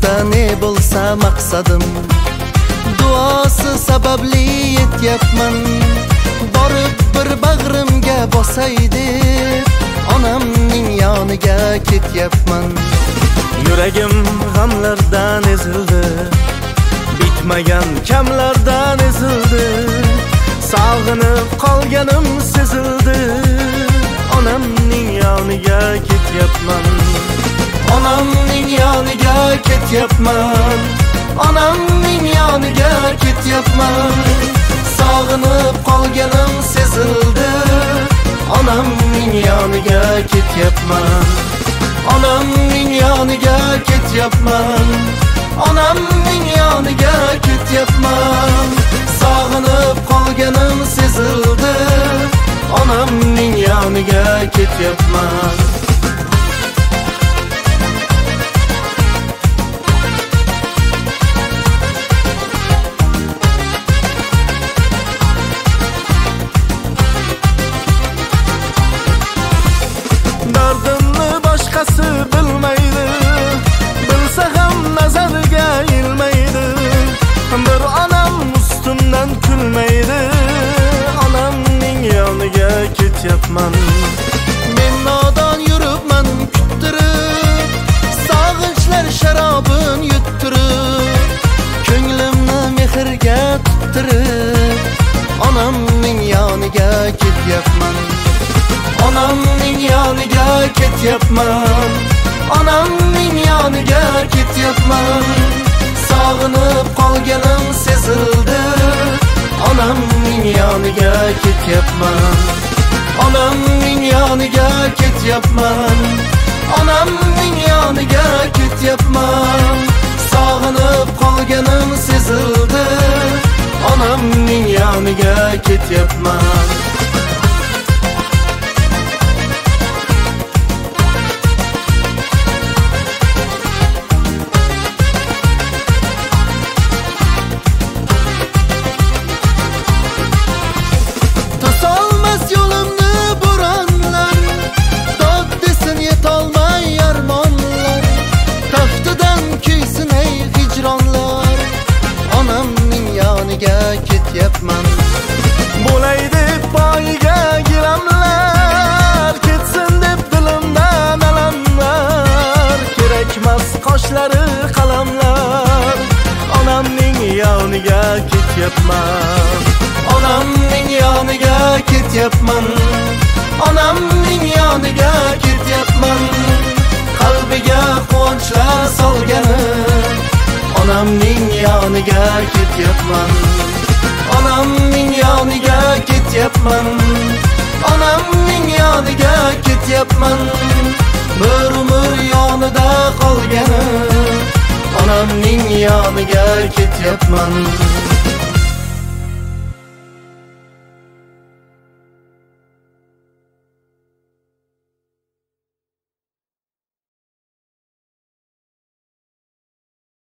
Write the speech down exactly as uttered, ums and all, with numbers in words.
Hayotda ne bo'lsa maqsadim, duosi sababli yetyapman. Borib bir bag'rimga bosaydi, onamning yoniga ketyapman. Yuragim g'amlardan ezildi, bitmagan kamlardan ezildi. Sog'inib qolganim sezildi, onamning yoniga ketyapman. Onamning yoniga ketyapman. Onamning yoniga ketyapman. Sog'inib qolganim sezildi, onamning yoniga ketyapman. Onamning yoniga ketyapman. Onamning yoniga ketyapman. Sog'inib qolganim sezildi, onamning yoniga ketyapman. Dardimni boshqasi bilmaydi, bilsa ham nazariga ilmaydi. Bir onam ustimdan kulmaydi, onamning yoniga ketyapman. Men nodon yuribman kuttirib, sog'inchlar sharobin yuttirib, ko'nglimni mehrga tuttirib, onamning yoniga ketyapman. Onamning yoniga ketyapman. Onamning yoniga ketyapman. Sog'inib qolganim sezildi, onamning yoniga ketyapman. Onamning yoniga ketyapman. Onamning yoniga ketyapman. Sog'inib qolganim sezildi, onamning yoniga ketyapman. Ketyapman. Bo'lay deb poyga gilamlar, ketsin deb dilimdan alamlar. Kerakmas qoshlari qalamlar, onamning yoniga ketyapman. Onamning yoniga ketyapman. Onamning yoniga ketyapman. Qalbiga quvonchlar solgani, onamning yoniga ketyapman. Onamning yoniga ketyapman. Onamning yoniga ketyapman. Bir umr yonida qolgani, onamning yoniga ketyapman.